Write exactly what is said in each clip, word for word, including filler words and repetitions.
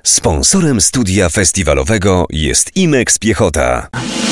Sponsorem studia festiwalowego jest Imex Piechota.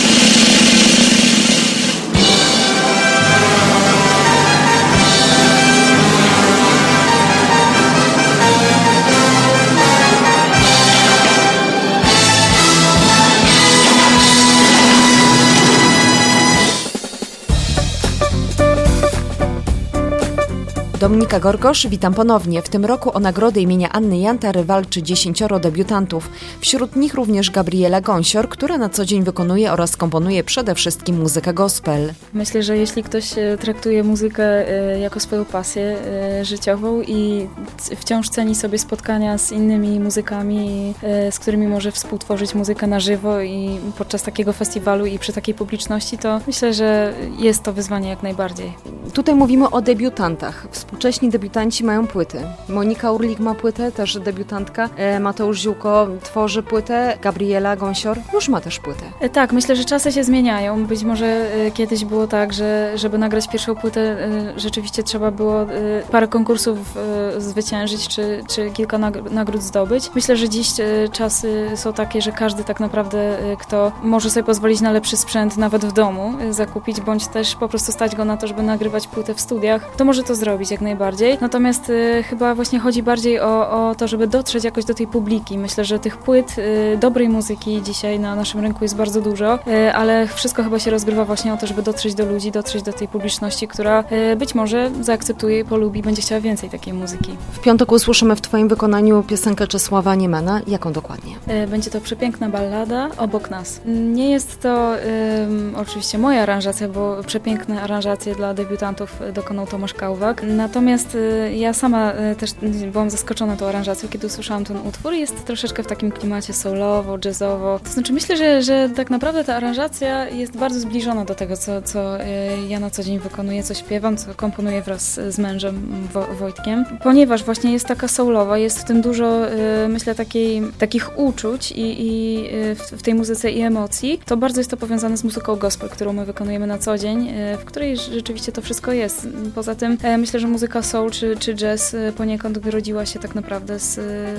Dominika Gorgosz, witam ponownie. W tym roku o nagrodę imienia Anny Jantar walczy dziesięcioro debiutantów. Wśród nich również Gabriela Gąsior, która na co dzień wykonuje oraz komponuje przede wszystkim muzykę gospel. Myślę, że jeśli ktoś traktuje muzykę jako swoją pasję życiową i wciąż ceni sobie spotkania z innymi muzykami, z którymi może współtworzyć muzykę na żywo i podczas takiego festiwalu i przy takiej publiczności, to myślę, że jest to wyzwanie jak najbardziej. Tutaj mówimy o debiutantach. Współcześni debiutanci mają płyty. Monika Urlik ma płytę, też debiutantka. Mateusz Ziółko tworzy płytę. Gabriela Gąsior już ma też płytę. Tak, myślę, że czasy się zmieniają. Być może kiedyś było tak, że żeby nagrać pierwszą płytę rzeczywiście trzeba było parę konkursów zwyciężyć, czy, czy kilka nagród zdobyć. Myślę, że dziś czasy są takie, że każdy tak naprawdę, kto może sobie pozwolić na lepszy sprzęt nawet w domu zakupić, bądź też po prostu stać go na to, żeby nagrywać płytę w studiach, to może to zrobić jak najbardziej. Natomiast y, chyba właśnie chodzi bardziej o, o to, żeby dotrzeć jakoś do tej publiki. Myślę, że tych płyt y, dobrej muzyki dzisiaj na naszym rynku jest bardzo dużo, y, ale wszystko chyba się rozgrywa właśnie o to, żeby dotrzeć do ludzi, dotrzeć do tej publiczności, która y, być może zaakceptuje i polubi, będzie chciała więcej takiej muzyki. W piątek usłyszymy w Twoim wykonaniu piosenkę Czesława Niemana. Jaką dokładnie? Y, będzie to przepiękna ballada Obok nas. Nie jest to y, oczywiście moja aranżacja, bo przepiękne aranżacje dla debiutantów dokonał Tomasz Kałwak. Natomiast y, ja sama y, też byłam zaskoczona tą aranżacją, kiedy usłyszałam ten utwór. Jest troszeczkę w takim klimacie soulowo, jazzowo. To znaczy myślę, że, że tak naprawdę ta aranżacja jest bardzo zbliżona do tego, co, co y, ja na co dzień wykonuję, co śpiewam, co komponuję wraz z mężem Wo- Wojtkiem. Ponieważ właśnie jest taka soulowa, jest w tym dużo, y, myślę, takiej, takich uczuć i, i y, w, w tej muzyce i emocji, to bardzo jest to powiązane z muzyką gospel, którą my wykonujemy na co dzień, y, w której rzeczywiście to wszystko jest. Poza tym y, myślę, że muzyka soul czy, czy jazz poniekąd wyrodziła się tak naprawdę z,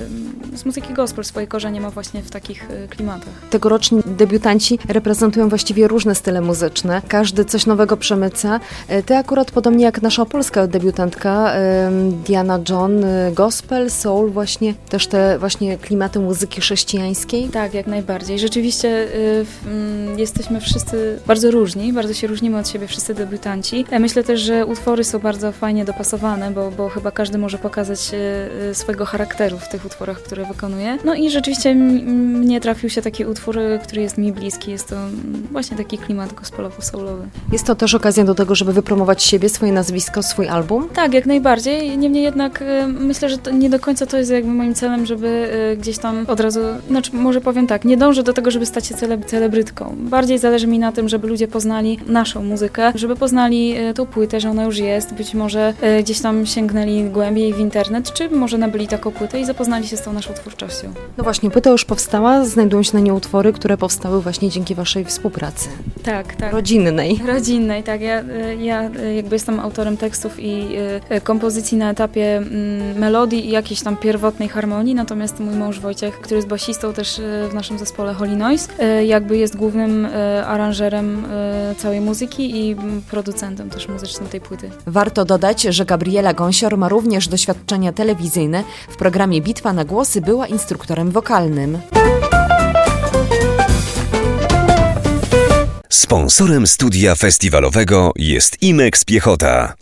z muzyki gospel. Swoje korzenie ma właśnie w takich klimatach. Tegoroczni debiutanci reprezentują właściwie różne style muzyczne. Każdy coś nowego przemyca. Ty akurat, podobnie jak nasza polska debiutantka Diana John, gospel, soul, właśnie też te właśnie klimaty muzyki chrześcijańskiej. Tak, jak najbardziej. Rzeczywiście y, y, jesteśmy wszyscy bardzo różni, bardzo się różnimy od siebie wszyscy debiutanci. Myślę też, że utwory są bardzo fajnie dopasowane, bo, bo chyba każdy może pokazać e, swojego charakteru w tych utworach, które wykonuje. No i rzeczywiście m, mnie trafił się taki utwór, który jest mi bliski. Jest to właśnie taki klimat gospelово-soulowy. Jest to też okazja do tego, żeby wypromować siebie, swoje nazwisko, swój album? Tak, jak najbardziej. Niemniej jednak e, myślę, że to nie do końca to jest jakby moim celem, żeby e, gdzieś tam od razu, znaczy może powiem tak, nie dążę do tego, żeby stać się cele, celebrytką. Bardziej zależy mi na tym, żeby ludzie poznali naszą muzykę, żeby poznali e, tą płytę, że ona już jest, być może e, gdzieś tam sięgnęli głębiej w internet, czy może nabyli taką płytę i zapoznali się z tą naszą twórczością. No właśnie, płyta już powstała, znajdują się na niej utwory, które powstały właśnie dzięki waszej współpracy. Tak, tak. Rodzinnej. Rodzinnej, tak. Ja, ja jakby jestem autorem tekstów i kompozycji na etapie melodii i jakiejś tam pierwotnej harmonii, natomiast mój mąż Wojciech, który jest basistą też w naszym zespole Holy Noise, jakby jest głównym aranżerem całej muzyki i producentem też muzycznym tej płyty. Warto dodać, że Gabriela Gąsior ma również doświadczenia telewizyjne. W programie Bitwa na głosy była instruktorem wokalnym. Sponsorem studia festiwalowego jest Imex Piechota.